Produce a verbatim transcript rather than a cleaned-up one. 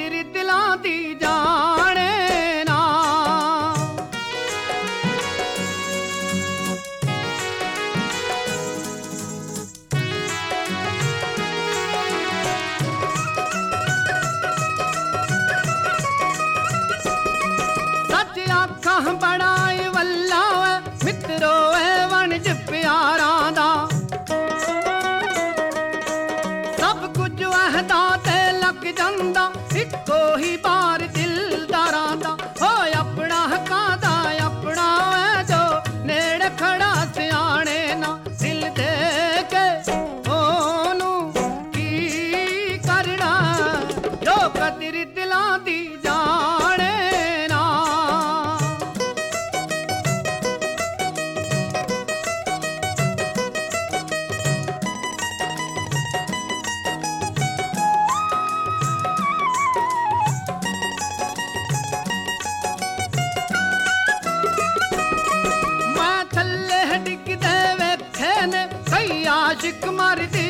कदर दिलां दी जाने ना। सच आखां बड़ाए वल्ला मित्रो है वणज प्यारां दा। सब कुछ अहदा ते लग जांदा इक्को ही बार दिलदारां दा। हो अपना हकां दा अपना है जो नेड़े खड़ा सियाणे ना। दिल दे के ओनू की करना जो कदर दिलां दी जाने ना। मैं थल्ले डिगदे वेखे ने कई आशिक मरदे